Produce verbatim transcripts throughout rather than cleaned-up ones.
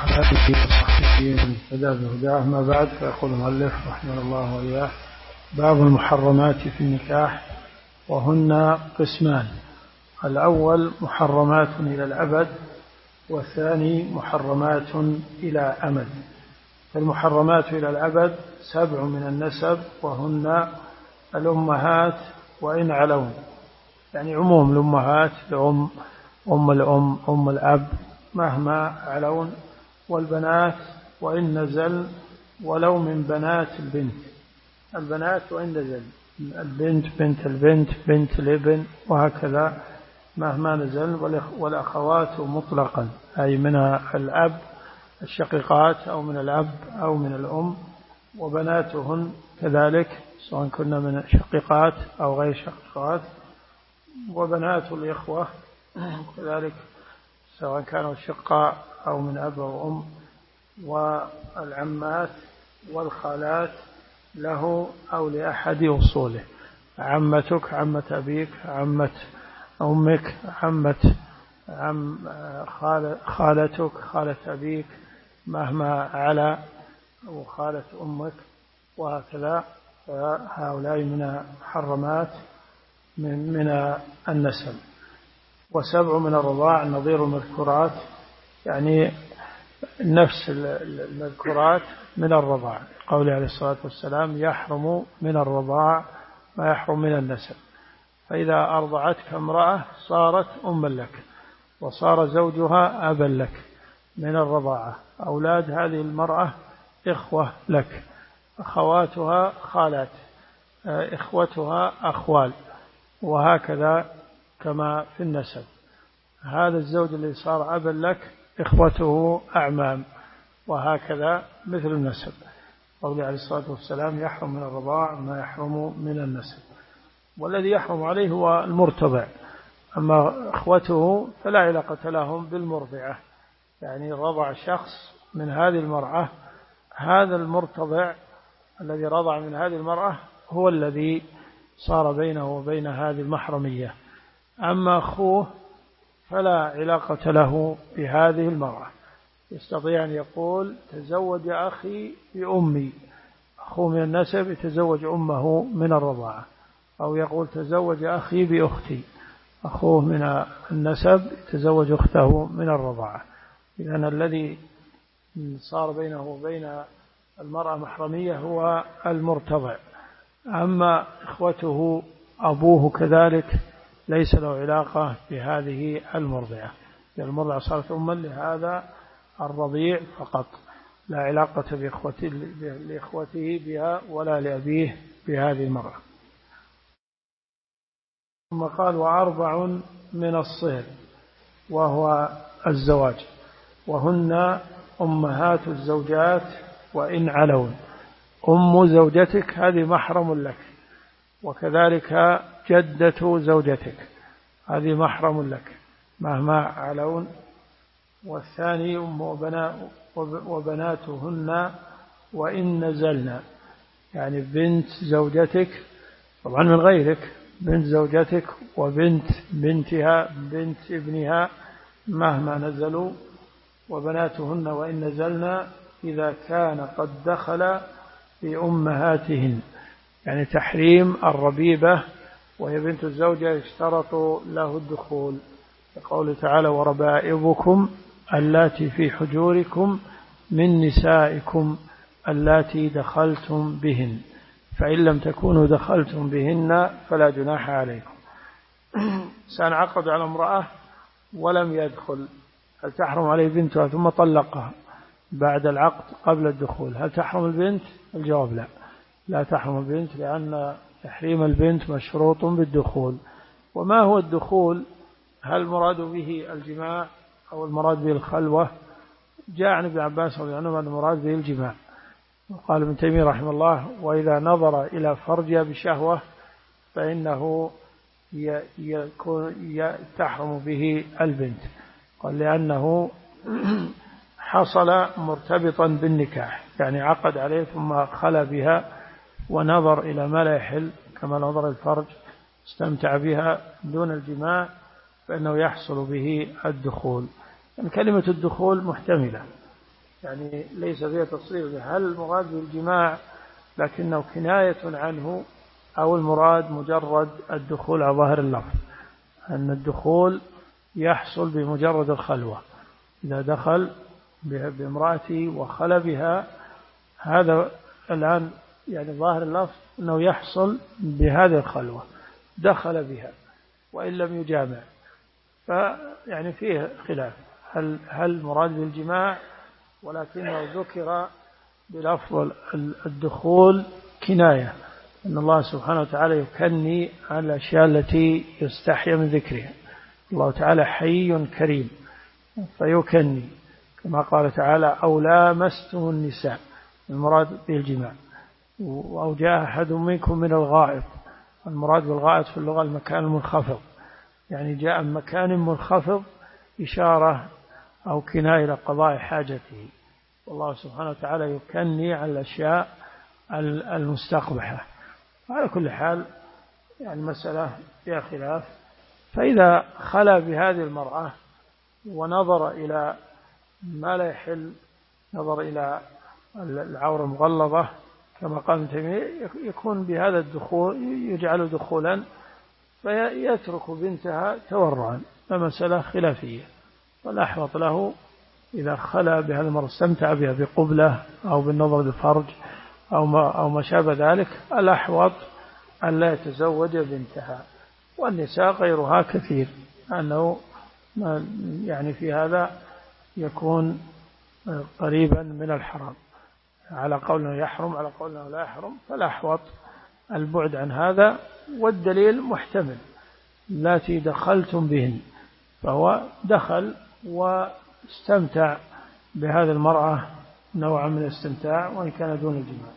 آله وصحبه ومن اهتدى بهداه. أما بعد، فيقول المؤلف رحمه الله وإياه: باب المحرمات في النكاح، وهن قسمان: الأول محرمات إلى الأبد، والثاني محرمات إلى أمد. فالمحرمات إلى الأبد سبع من النسب، وهن الأمهات وإن علون، يعني عموم الأمهات، الأم، أم الأم، أم الأب مهما علون، والبنات وإن نزل ولو من بنات البنت، البنات وإن نزل، البنت، بنت البنت، بنت الابن، وهكذا مهما نزل. والأخوات مطلقا، أي من الأب الشقيقات أو من الأب أو من الأم، وبناتهن كذلك سواء كنا من شقيقات أو غير شقيقات، وبنات الإخوة كذلك سواء كانوا شقاء أو من أب أو أم، والعمات والخالات له أو لأحد أصوله: عمتك، عمة أبيك، عمة أمك، عمة عم خالتك، خالة أبيك مهما على، وخالة أمك، وهكذا. فهؤلاء من محرمات من, من النسب. وسبع من الرضاع نظير المذكورات، يعني نفس المذكورات من الرضاع، قوله عليه الصلاة والسلام: يحرم من الرضاع ما يحرم من النسب. فإذا أرضعتك امرأة صارت أما لك، وصار زوجها أبا لك من الرضاعة. أولاد هذه المرأة إخوة لك، أخواتها خالات، إخوتها أخوال، وهكذا كما في النسب. هذا الزوج الذي صار أبا لك إخوته أعمام، وهكذا مثل النسب. قوله عليه الصلاة والسلام: يحرم من الرضاع ما يحرم من النسب. والذي يحرم عليه هو المرتضع، أما إخوته فلا علاقة لهم بالمرضعة، يعني رضع شخص من هذه المرأة، هذا المرتضع الذي رضع من هذه المرأة هو الذي صار بينه وبين هذه المحرمية. أما أخوه فلا علاقة له بهذه المرأة. يستطيع أن يقول: تزوج أخي بأمي، أخوه من النسب يتزوج أمه من الرضاعة، أو يقول: تزوج أخي بأختي، أخوه من النسب يتزوج أخته من الرضاعة. إذن الذي صار بينه وبين المرأة محرمية هو المرتضع. أما إخوته أبوه كذلك ليس له علاقة بهذه المرضعة، المرضعة صارت أما لهذا الرضيع فقط، لا علاقة لإخوته بها ولا لأبيه بهذه المرأة. ثم قال: وأربع من الصهر، وهو الزواج، وهن أمهات الزوجات وإن علون. أم زوجتك هذه محرم لك، وكذلك جدة زوجتك هذه محرم لك مهما علون. والثاني أم وبناتهن وإن نزلنا، يعني بنت زوجتك طبعا من غيرك، بنت زوجتك وبنت بنتها، بنت ابنها مهما نزلوا. وبناتهن وإن نزلنا إذا كان قد دخل بأمهاتهن، يعني تحريم الربيبة وهي بنت الزوجة يشترط له الدخول، قوله تعالى: وربائبكم اللاتي في حجوركم من نسائكم اللاتي دخلتم بهن، فإن لم تكونوا دخلتم بهن فلا جناح عليكم. سنعقد على امرأة ولم يدخل، هل تحرم عليه بنتها ثم طلقها بعد العقد قبل الدخول؟ هل تحرم البنت؟ الجواب لا، لا تحرم البنت، لأن تحريم البنت مشروط بالدخول. وما هو الدخول؟ هل المراد به الجماع أو المراد به الخلوة؟ جاء عن ابن عباس رضي الله عنه أن المراد به الجماع. وقال ابن تيمية رحمه الله: وإذا نظر إلى فرجها بشهوة فإنه يكون تحرم به البنت، قال لأنه حصل مرتبطا بالنكاح، يعني عقد عليه ثم خلى بها ونظر إلى ما لا يحل كما نظر الفرج، استمتع بها دون الجماع، فإنه يحصل به الدخول. يعني كلمة الدخول محتملة، يعني ليس فيها تصريح هل المراد بالجماع لكنه كناية عنه أو المراد مجرد الدخول على ظاهر اللفظ، أن الدخول يحصل بمجرد الخلوة. إذا دخل بامرأته وخلى بها، هذا الآن يعني ظاهر اللفظ أنه يحصل بهذه الخلوة، دخل بها وإن لم يجامع. فيعني فيه خلاف هل هل المراد بالجماع، ولكنه ذكر بلفظ الدخول كناية، أن الله سبحانه وتعالى يكني على الأشياء التي يستحي من ذكرها. الله تعالى حي كريم فيكني، كما قال تعالى أو لامستم النساء، المراد بالجماع. أو جاء أحد منكم من الغائط، المراد بالغائط في اللغة المكان المنخفض، يعني جاء من مكان منخفض إشارة أو كناية إلى قضاء حاجته. والله سبحانه وتعالى يكني على الأشياء المستقبحة. على كل حال يعني مسألة فيها خلاف. فإذا خلا بهذه المرأة ونظر إلى ما لا يحل، نظر إلى العورة المغلظة كما قال ابن تيمية، يكون بهذا الدخول يجعل دخولا فيترك بنتها تورعا، فمسألة خلافية. والأحوط له إذا خلا بهذا المرأة استمتع بها بقبلة أو بالنظر للفرج أو ما, أو ما شابه ذلك، الأحوط أن لا يتزوج بنتها. والنساء غيرها كثير، أنه يعني في هذا يكون قريبا من الحرام، على قولنا يحرم على قولنا لا يحرم. فالأحوط البعد عن هذا، والدليل محتمل، التي دخلتم بهن، فهو دخل واستمتع بهذه المرأة نوعا من الاستمتاع وإن كان دون الجماع.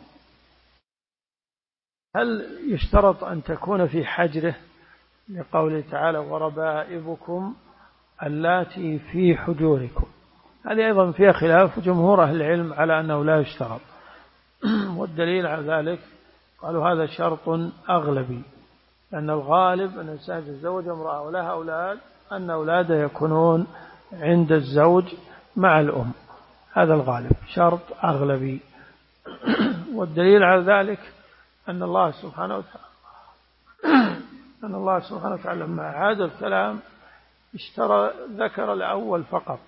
هل يشترط أن تكون في حجره لقوله تعالى وربائبكم اللاتي في حجوركم؟ هذه أيضا فيها خلاف، جمهور أهل العلم على أنه لا يشترط. والدليل على ذلك قالوا هذا شرط أغلبي، لأن الغالب أن الإنسان يتزوج امرأة ولها أولاد أن أولاده يكونون عند الزوج مع الأم، هذا الغالب شرط أغلبي. والدليل على ذلك أن الله سبحانه وتعالى أن الله سبحانه وتعالى لما عاد الكلام اشترى ذكر الأول فقط،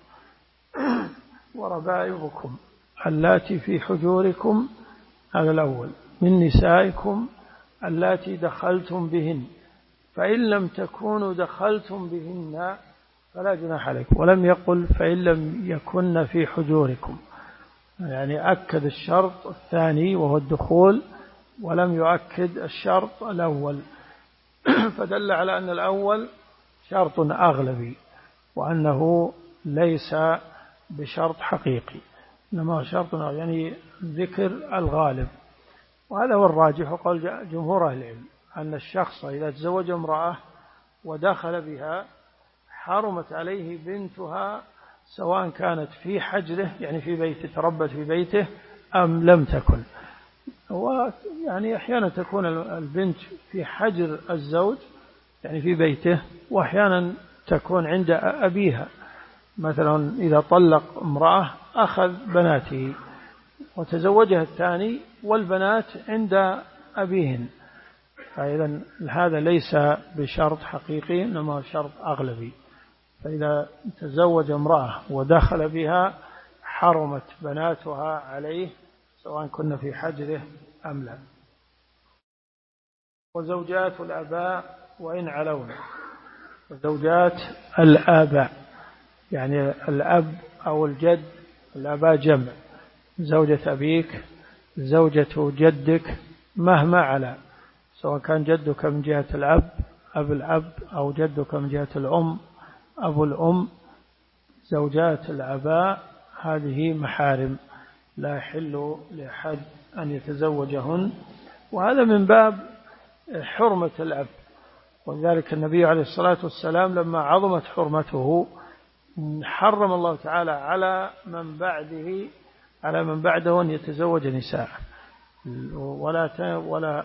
وربائبكم اللاتي في حجوركم، هذا الأول، من نسائكم اللاتي دخلتم بهن، فإن لم تكونوا دخلتم بهن فلا جناح عليكم. ولم يقل فإن لم يكن في حجوركم، يعني أكد الشرط الثاني وهو الدخول، ولم يؤكد الشرط الأول. فدل على أن الأول شرط أغلبي، وأنه ليس بشرط حقيقي، إنما هو شرط يعني ذكر الغالب. وهذا هو الراجح، وقال جمهور أهل العلم أن الشخص إذا تزوج امرأة ودخل بها حرمت عليه بنتها، سواء كانت في حجره يعني في بيته تربت في بيته أم لم تكن. ويعني أحيانا تكون البنت في حجر الزوج يعني في بيته، وأحيانا تكون عند أبيها، مثلا إذا طلق امرأة أخذ بناته وتزوجها الثاني والبنات عند أبيهن، فإذا هذا ليس بشرط حقيقي إنما شرط أغلبي. فإذا تزوج امرأة ودخل بها حرمت بناتها عليه سواء كنا في حجره أم لا. وزوجات الآباء وإن علون، وزوجات الآباء يعني الأب أو الجد، الآباء جمع، زوجة أبيك زوجة جدك مهما على، سواء كان جدك من جهة الأب أب الأب أو جدك من جهة الأم أبو الأم. زوجات الآباء هذه محارم لا يحل لأحد أن يتزوجهن، وهذا من باب حرمة الأب. ولذلك النبي عليه الصلاة والسلام لما عظمت حرمته حرم الله تعالى على من بعده على من بعده أن يتزوج نساء، ولا ولا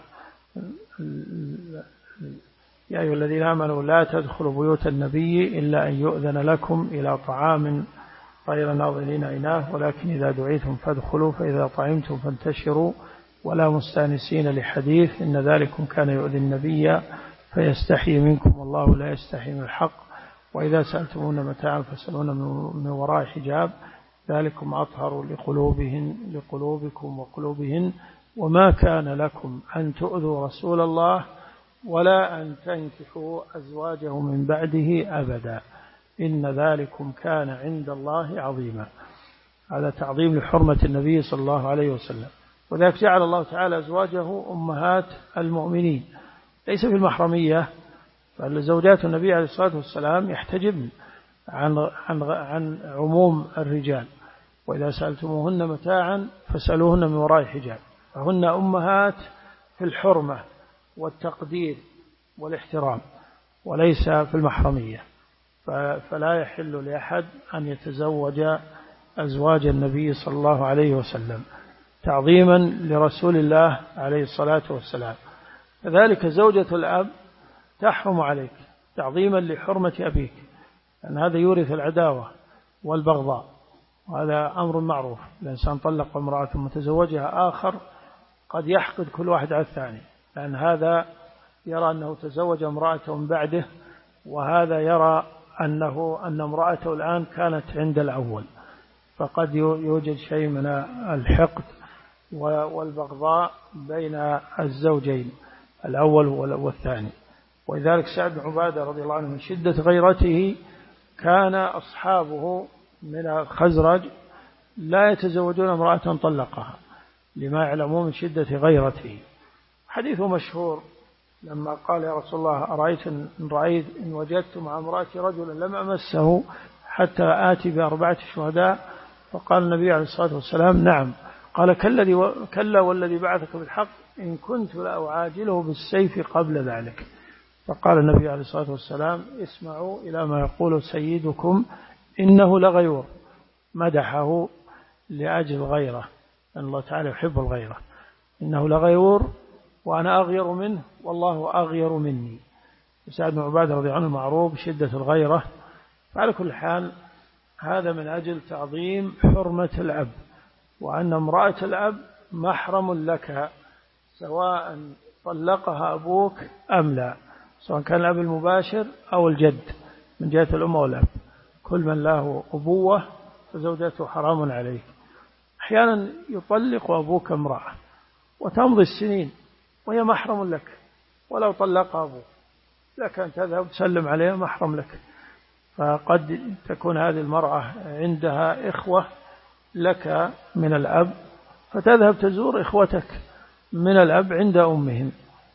يا أيها الذين آمنوا لا تدخلوا بيوت النبي إلا أن يؤذن لكم إلى طعام غير ناظرين إناه ولكن إذا دعيتم فادخلوا فإذا طعمتم فانتشروا ولا مستانسين لحديث إن ذلكم كان يؤذي النبي فيستحي منكم والله لا يستحي من الحق وإذا سألتمون متاعا فاسألون من وراء حجاب ذلكم أطهر لقلوبهن لقلوبكم وقلوبهن وما كان لكم أن تؤذوا رسول الله ولا أن تنكحوا أزواجه من بعده أبدا إن ذلكم كان عند الله عظيما. هذا تعظيم لحرمة النبي صلى الله عليه وسلم. وذلك جعل الله تعالى أزواجه أمهات المؤمنين ليس في المحرمية، فزوجات النبي عليه الصلاة والسلام يحتجبن عن, عن, عن عموم الرجال وإذا سألتموهن متاعا فاسألوهن من وراء حجاب، فهن أمهات في الحرمة والتقدير والاحترام وليس في المحرمية، فلا يحل لأحد أن يتزوج أزواج النبي صلى الله عليه وسلم تعظيما لرسول الله عليه الصلاة والسلام. كذلك زوجة الأب تحرم عليك تعظيما لحرمة أبيك، لأن هذا يورث العداوة والبغضاء، وهذا أمر معروف. الإنسان طلق امرأة متزوجها آخر قد يحقد كل واحد على الثاني، لأن هذا يرى أنه تزوج امرأة من بعده، وهذا يرى أنه أن امرأته الآن كانت عند الأول، فقد يوجد شيء من الحقد والبغضاء بين الزوجين الأول والثاني. ولذلك سعد بن عبادة رضي الله عنه من شدة غيرته كان أصحابه من الخزرج لا يتزوجون امرأة طلقها لما يعلمون من شدة غيرته. حديثه مشهور لما قال يا رسول الله أرأيت إن رأيت إن وجدت مع امرأتي رجلا لم أمسه حتى آتي بأربعة شهداء، فقال النبي عليه الصلاة والسلام نعم. قال كلا والذي بعثك بالحق إن كنت لأعاجله بالسيف قبل ذلك. فقال النبي عليه الصلاة والسلام اسمعوا إلى ما يقول سيدكم إنه لغيور، مدحه لأجل غيره، أن الله تعالى يحب الغيرة، إنه لغيور وأنا أغير منه والله أغير مني. سعد بن عبادة رضي الله عنه معروف بشدة الغيرة. فعلى كل حال هذا من أجل تعظيم حرمة الأب، وأن امرأة الأب محرم لك سواء طلقها أبوك أم لا، سواء كان الأب المباشر أو الجد من جهة الأم والأب، كل من له أبوة فزوجته حرام عليك. أحيانا يطلق أبوك امرأة وتمضي السنين وهي محرم لك، ولو طلق أبوك لك أن تذهب تسلم عليها محرم لك. فقد تكون هذه المرأة عندها إخوة لك من الأب، فتذهب تزور إخوتك من الأب عند أمهم،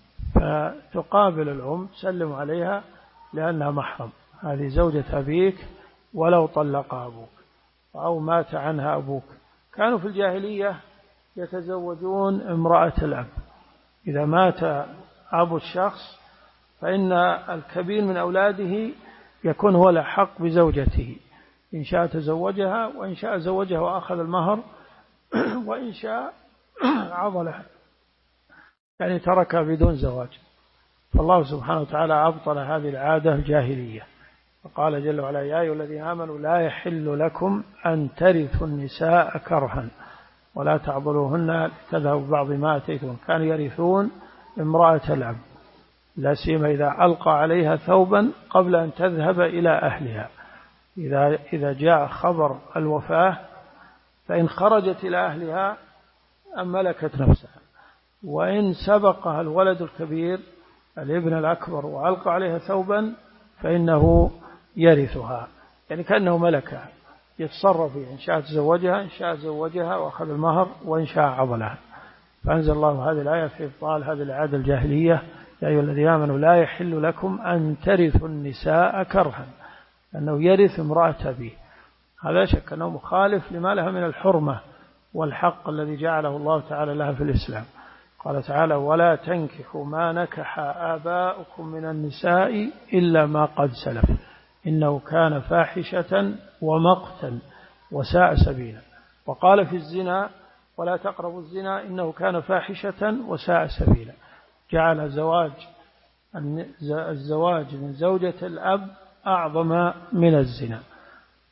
فتقابل الأم تسلم عليها لأنها محرم. هذه زوجة أبيك ولو طلق أبوك أو مات عنها أبوك. كانوا في الجاهلية يتزوجون امرأة الأب، إذا مات أبو الشخص فإن الكبير من أولاده يكون هو الأحق بزوجته، إن شاء تزوجها وإن شاء زوجها وأخذ المهر وإن شاء عضلها، يعني تركها بدون زواج. فالله سبحانه وتعالى أبطل هذه العادة الجاهلية، فقال جل وعلا يا أيها الذين آمنوا لا يحل لكم أن ترثوا النساء كرها ولا تعضلوهن لتذهبوا بعض ما أتيتم. كانوا يرثون امرأة الأب، لا سيما إذا ألقى عليها ثوبا قبل أن تذهب إلى أهلها. إذا إذا جاء خبر الوفاة فإن خرجت إلى أهلها أملكت نفسها، وإن سبقها الولد الكبير الابن الأكبر وألقى عليها ثوبا فإنه يرثها، يعني كأنه ملكها يتصرف فيها، إن شاء تزوجها إن شاء زوجها وأخذ المهر وإن شاء عضلها. فأنزل الله هذه الآية في إبطال هذه العادة الجاهلية يا أيها الذين آمنوا لا يحل لكم أن ترثوا النساء كرها، أنه يرث امرأة أبيه. هذا شك أنه مخالف لما لها من الحرمة والحق الذي جعله الله تعالى لها في الإسلام. قال تعالى ولا تنكحوا ما نكح آباؤكم من النساء إلا ما قد سلف إنه كان فاحشة ومقتا وساء سبيلا. وقال في الزنا ولا تقربوا الزنا إنه كان فاحشة وساء سبيلا. جعل زواج الزواج من زوجة الأب أعظم من الزنا،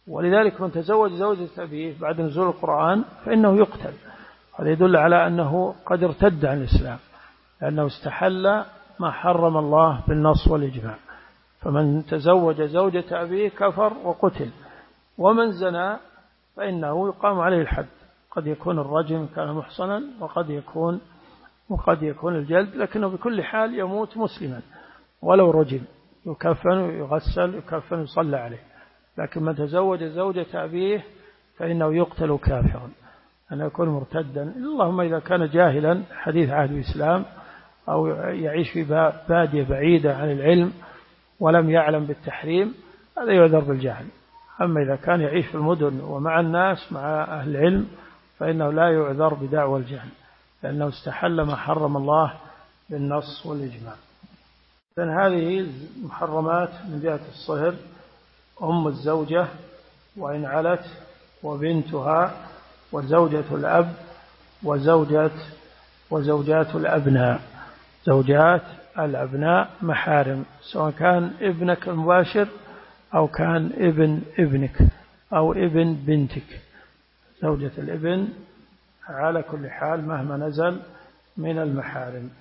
ولذلك من تزوج زوجة أبيه بعد نزول القرآن فإنه يقتل. هذا يدل على أنه قد ارتد عن الإسلام، لأنه استحل ما حرم الله بالنص والإجماع. فمن تزوج زوجة أبيه كفر وقتل. ومن زنى فإنه يقام عليه الحد، قد يكون الرجم كان محصنا وقد يكون وقد يكون الجلد، لكنه بكل حال يموت مسلما ولو رجم، يكفن ويغسل يكفن ويصلى عليه. لكن من تزوج زوجة أبيه فإنه يقتل كافرا، أن يكون مرتدا، اللهم إذا كان جاهلا حديث عهد الإسلام أو يعيش في بادية بعيدة عن العلم ولم يعلم بالتحريم، هذا يعذر بالجهل. أما إذا كان يعيش في المدن ومع الناس مع أهل العلم فإنه لا يعذر بدعوى الجهل، لأنه استحل ما حرم الله بالنص والإجماع. إذن هذه محرمات من جهة الصهر: أم الزوجة وإن علت، وبنتها، وزوجة الأب، وزوجة وزوجات الأبناء. زوجات الأبناء محارم، سواء كان ابنك المباشر أو كان ابن ابنك أو ابن بنتك. زوجة الابن على كل حال مهما نزل من المحارم.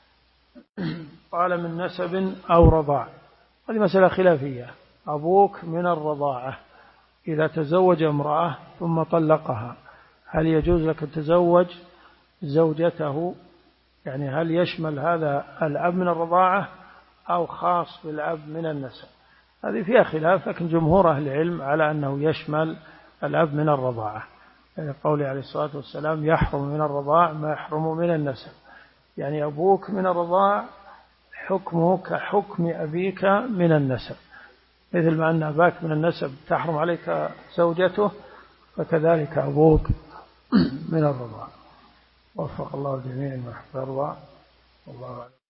قال من نسب أو رضاع، هذه مسألة خلافية. أبوك من الرضاعة إذا تزوج امرأة ثم طلقها، هل يجوز لك تتزوج زوجته؟ يعني هل يشمل هذا الأب من الرضاعة أو خاص بالأب من النسب؟ هذه فيها خلاف، لكن جمهور أهل العلم على أنه يشمل الأب من الرضاعة، يعني قوله عليه الصلاة والسلام: يحرم من الرضاع ما يحرم من النسب. يعني أبوك من الرضاع حكمه كحكم أبيك من النسب، مثل ما أن أباك من النسب تحرم عليك زوجته، فكذلك أبوك من الرضاع. وفق الله الجميع ما يحب ويرضى. والله أعلم.